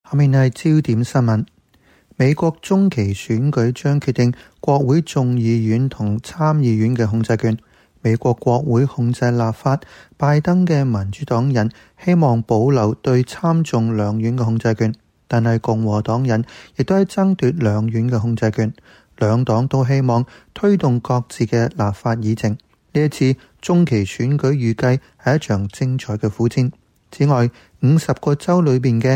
下面係焦點新聞。美國中期選舉將決定國會眾議院同參議院嘅控制權。美國國會控制立法，拜登嘅民主黨人希望保留對參眾兩院嘅控制權，但係共和黨人亦都喺爭奪兩院嘅控制權。兩黨都希望推動各自嘅立法議程。呢一次中期選舉預計係一場精彩嘅苦戰。此外，50個州裏邊嘅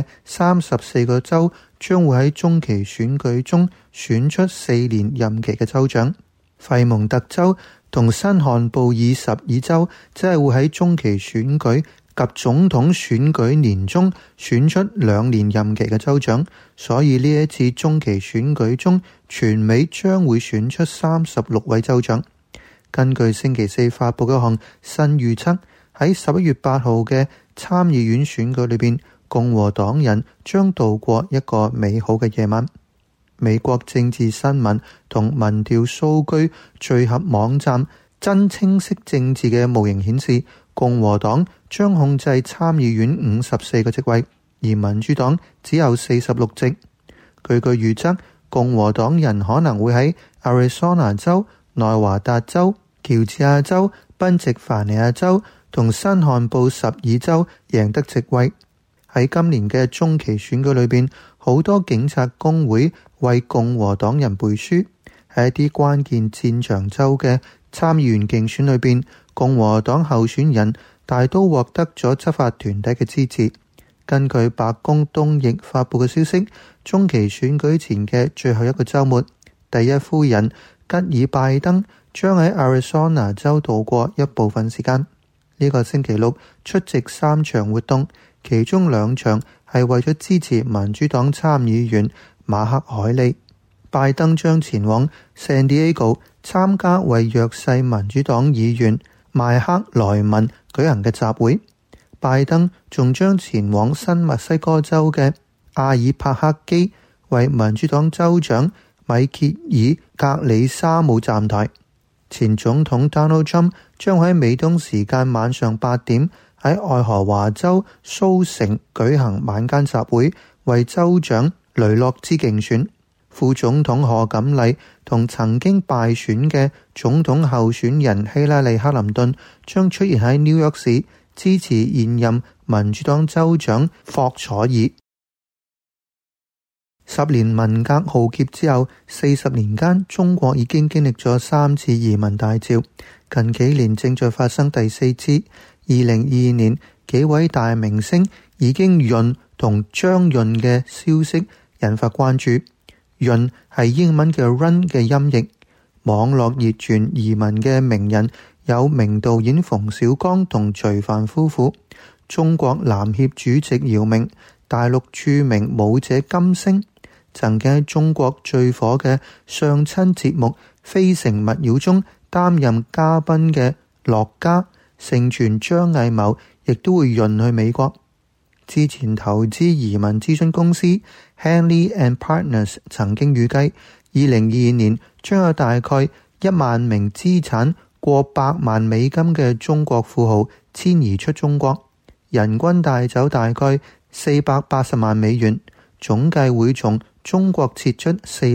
34個州將會喺中期選舉中選出4年任期嘅州長。費蒙特州同新罕布爾什爾州即係會喺中期選舉及總統選舉年中選出2年任期嘅州長，所以呢一次中期選舉中，全美將會選出36位州長。根據星期四發佈嘅一項新預測，喺11月8號嘅參議院選舉裏邊，共和黨人將度過一個美好嘅夜晚。美國政治新聞同民調數據聚合網站真清晰政治嘅模型顯示，共和黨將控制參議院54個席位，而民主黨只有46席。據預測，共和黨人可能會喺亞利桑那州、內華達州、喬治亞州、賓夕凡尼亞州同新罕布什爾州贏得席位。喺今年嘅中期選舉裏邊，好多警察工會為共和黨人背書。喺一啲關鍵戰場州嘅參議員競選裏邊，共和黨候選人大都獲得咗執法團體嘅支持。根據白宮東翼發佈嘅消息，中期選舉前嘅最後一個週末，第一夫人吉爾拜登將喺亞利桑那州度過一部分時間。呢個星期六出席3場活動，其中2場係為咗支持民主黨參議員馬克凱利。拜登將前往聖地亞哥參加為弱勢民主黨議員邁克萊文舉行嘅集會。拜登仲將前往新墨西哥州嘅阿爾帕克基為民主黨州長米歇爾格里沙姆站台。前總統 Donald Trump 將喺美東時間晚上8點喺愛荷華州蘇城舉行晚間集會，為州長雷諾茲競選。副總統賀錦麗同曾經敗選嘅總統候選人希拉里克林頓將出現喺紐約市，支持現任民主黨州長霍楚爾。10年文革浩劫之後，40年間，中國已經經歷咗3次移民大潮，近幾年正在發生第4次。2022年，幾位大明星已經潤同將潤嘅消息引發關注。潤係英文嘅 run 嘅音譯。網絡熱傳移民嘅名人有名導演馮小剛同徐帆夫婦，中國籃協主席姚明，大陸著名舞者金星，曾經喺中國最火嘅相親節目《非誠勿擾》中擔任嘉賓嘅樂嘉，盛傳張藝謀亦都會潤去美國。之前投資移民諮詢公司 Henley and Partners 曾經預計2022年將有大概1萬名資產過100萬美金嘅中國富豪遷移出中國，人均帶走大概480萬美元，總計會從中國撤出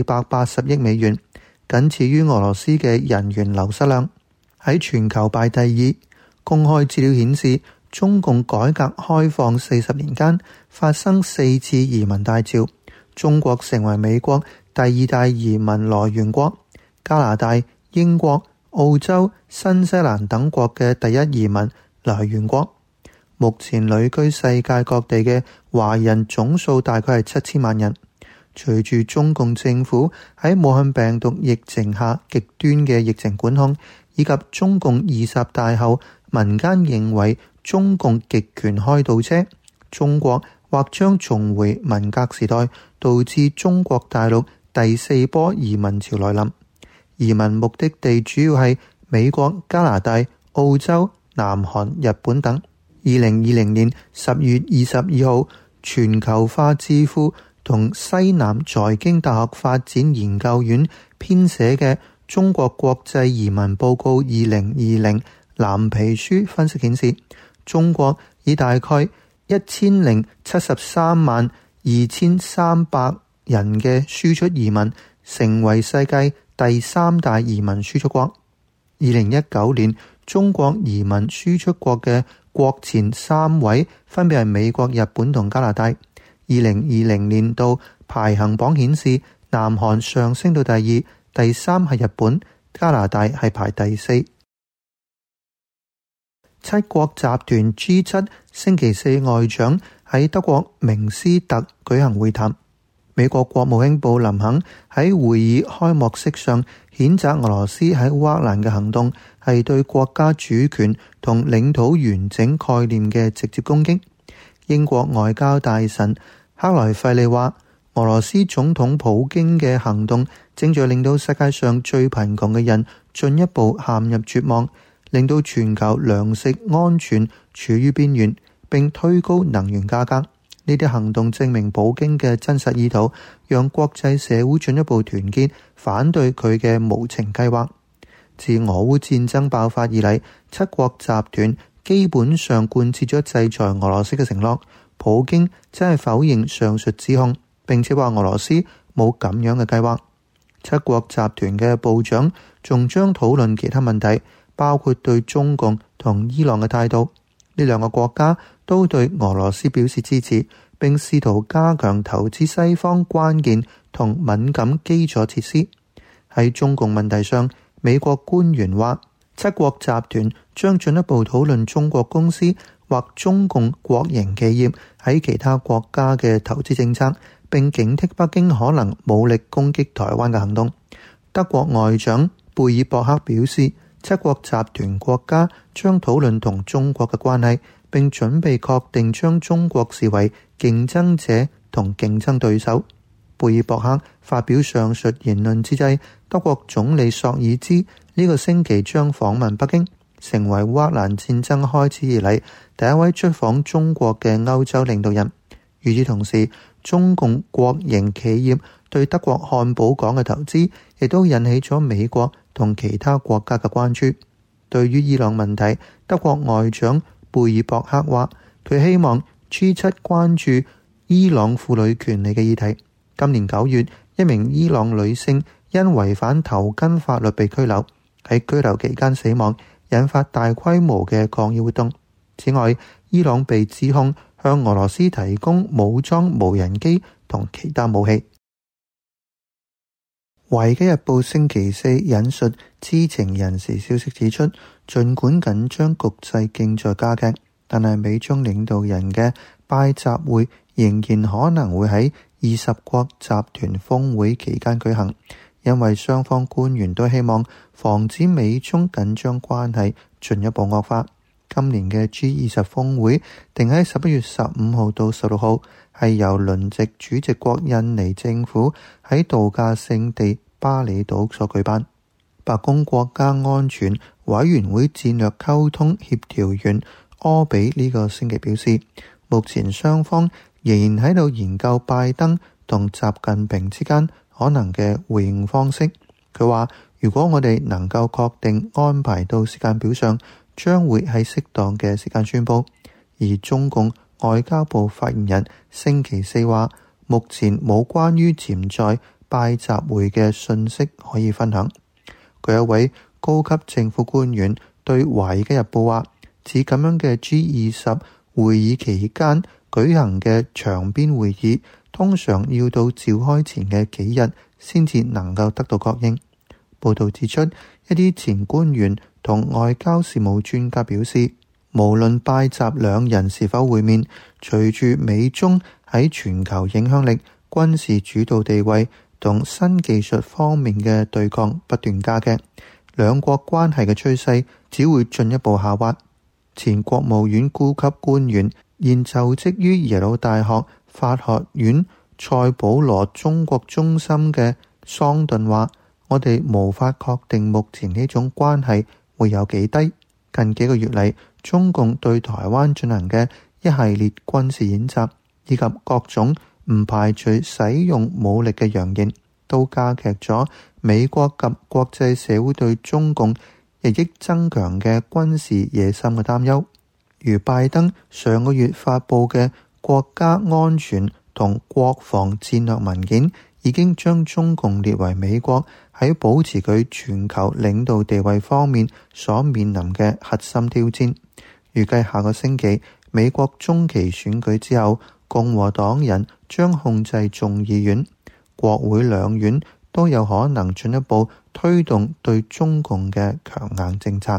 480億美元，僅次於俄羅斯嘅人員流失量，喺全球排第2。公開資料顯示，中共改革開放40年間發生4次移民大潮，中國成為美國第2大移民來源國，加拿大、英國、澳洲、新西蘭等國嘅第1移民來源國。目前旅居世界各地嘅華人總數大概係7000萬人。隨住中共政府喺武漢病毒疫情下極端嘅疫情管控，以及中共20大後民間認為中共極權開倒車，中國或將重回文革時代，導致中國大陸第4波移民潮來臨。移民目的地主要係美國、加拿大、澳洲、南韓、日本等。2020年10月22號，全球化智庫同西南財經大學發展研究院編寫嘅《中國國際移民報告2020》藍皮書分析顯示，中國以大概1073萬 2300人嘅輸出移民，成為世界第3大移民輸出國。2019年，中國移民輸出國嘅國前3位分別係美國、日本同加拿大。2020年度排行榜顯示，南韓上升到第2，第3係日本，加拿大係排第4。七國集團 G7 星期四外長喺德國明斯特舉行會談。美國國務卿布林肯喺會議開幕式上譴責俄羅斯喺烏克蘭嘅行動係對國家主權同領土完整概念嘅直接攻擊。英國外交大臣克萊費利話，俄羅斯總統普京嘅行動正在令到世界上最貧窮嘅人進一步陷入絕望，令到全球糧食安全處於邊緣，並推高能源價格。呢啲行動證明普京嘅真實意圖，讓國際社會進一步團結，反對佢嘅無情計劃。自俄烏戰爭爆發以嚟，七國集團基本上貫徹咗制裁俄羅斯嘅承諾。普京真係否認上述指控，並且話俄羅斯冇咁樣嘅計劃。七國集團嘅部長仲將討論其他問題，包括對中共同伊朗嘅態度。呢兩個國家都對俄羅斯表示支持，並試圖加強投資西方關鍵同敏感基礎設施。喺中共問題上，美國官員話，七國集團將進一步討論中國公司或中共國營企業喺其他國家嘅投資政策，並警惕北京可能武力攻擊台灣嘅行動。德國外長貝爾博克表示，七國集團國家將討論同中國嘅關係，並準備確定將中國視為競爭者同競爭對手。貝爾博克發表上述言論之際，德國總理朔爾茲呢個星期將訪問北京，成為烏克蘭戰爭開始以嚟第一位出訪中國嘅歐洲領導人。與此同時，中共國營企業對德國漢堡港嘅投資亦都引起咗美國同其他國家嘅關注。對於伊朗問題，德國外長貝爾博克話，佢希望 G7 關注伊朗婦女權利嘅議題。今年9月，一名伊朗女性因違反頭巾法律被拘留，喺拘留期間死亡，引發大規模嘅抗議活動。此外，伊朗被指控向俄羅斯提供武裝無人機同其他武器。維基日報星期四引述知情人士消息指出，儘管緊張局勢正在加劇，但係美中領導人嘅拜習會仍然可能會喺20國集團峰會期間舉行，因為雙方官員都希望防止美中緊張關係進一步惡化。今年嘅 G20 峰會定喺11月15號到16號，係由輪值主席國印尼政府喺度假勝地巴厘島所舉辦。白宮國家安全委員會戰略溝通協調員柯比呢個星期表示，目前雙方仍然喺度研究拜登同習近平之間可能嘅回應方式。佢話，如果我哋能夠確定安排到時間表上，將會喺適當嘅時間宣佈。而中共外交部發言人星期四話，目前冇關於潛在拜習會嘅信息可以分享。佢一位高級政府官員對華爾街日報話，指咁樣嘅 G20 會議期間舉行嘅場邊會議，通常要到召開前嘅幾日先至能夠得到確認。報道指出，一啲前官員同外交事務專家表示，無論拜習兩人是否會面，隨住美中喺全球影響力、軍事主導地位同新技術方面嘅對抗不斷加劇，兩國關係嘅趨勢只會進一步下滑。前國務院高級官員、現就職於耶魯大學法學院塞保羅中國中心嘅桑頓話，我哋無法確定目前呢種關係會有幾低。近幾個月嚟，中共對台灣進行嘅一系列軍事演習，以及各種唔排除使用武力嘅揚言，都加劇咗美國及國際社會對中共日益增強嘅軍事野心嘅擔憂。如拜登上個月發佈嘅國家安全同國防戰略文件已經將中共列為美國喺保持佢全球領導地位方面所面臨嘅核心挑戰。預計下個星期美國中期選舉之後，共和黨人將控制眾議院，國會兩院都有可能進一步推動對中共嘅強硬政策。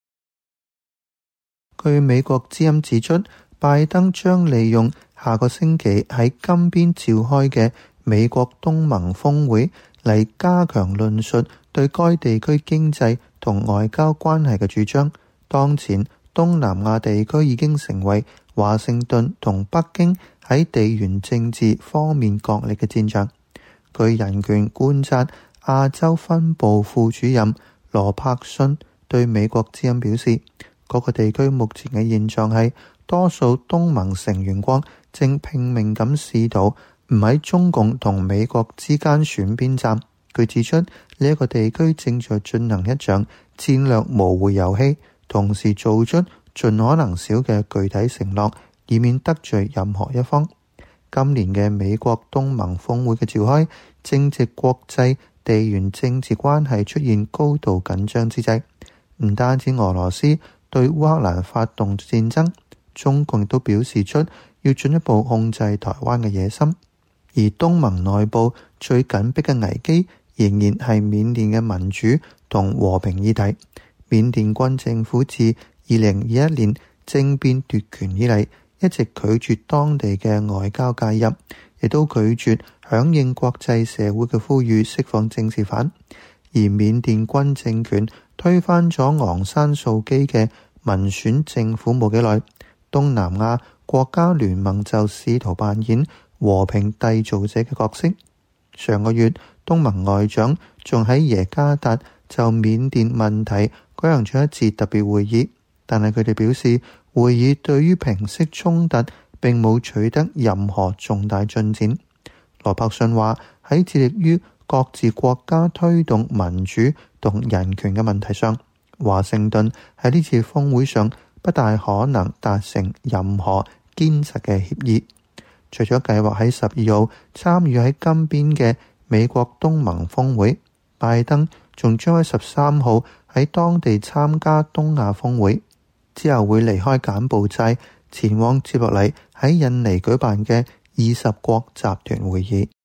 據美國之音指出，拜登將利用下個星期喺金邊召開嘅美國東盟峰會嚟加強論述對該地區經濟同外交關係嘅主張。當前東南亞地區已經成為華盛頓同北京喺地緣政治方面角力嘅戰場。據人權觀察亞洲分部副主任羅柏遜對美國之音表示，嗰個地區目前嘅現狀係多數東盟成員國正拼命咁試圖唔喺中共同美國之間選邊站。佢指出，呢一個地區正在進行一場戰略模糊遊戲，同時做出盡可能少嘅具體承諾，以免得罪任何一方。今年嘅美國東盟峰會嘅召開，正值國際地緣政治關係出現高度緊張之際。唔單止俄羅斯對烏克蘭發動戰爭，中共亦都表示出要進一步控制台灣嘅野心。而東盟內部最緊迫嘅危機仍然係緬甸嘅民主同和平議題。緬甸軍政府自2021年政變奪權以嚟，一直拒絕當地嘅外交介入，亦都拒絕響應國際社會嘅呼籲釋放政治犯。而緬甸軍政權推翻咗昂山素基嘅民選政府冇幾耐，東南亞國家聯盟就試圖扮演和平締造者嘅角色。上個月，東盟外長仲喺耶加達就緬甸問題舉行咗一次特別會議，但係佢哋表示會議對於平息衝突並冇取得任何重大進展。羅柏遜話，喺致力於各自國家推動民主同人權嘅問題上，華盛頓喺呢次峰會上不大可能達成任何堅實嘅協議。除咗計劃喺12號參與喺金邊嘅美國東盟峰會，拜登仲將喺13號喺當地參加東亞峰會，之後會離開柬埔寨前往接落嚟喺印尼舉辦嘅20國集團會議。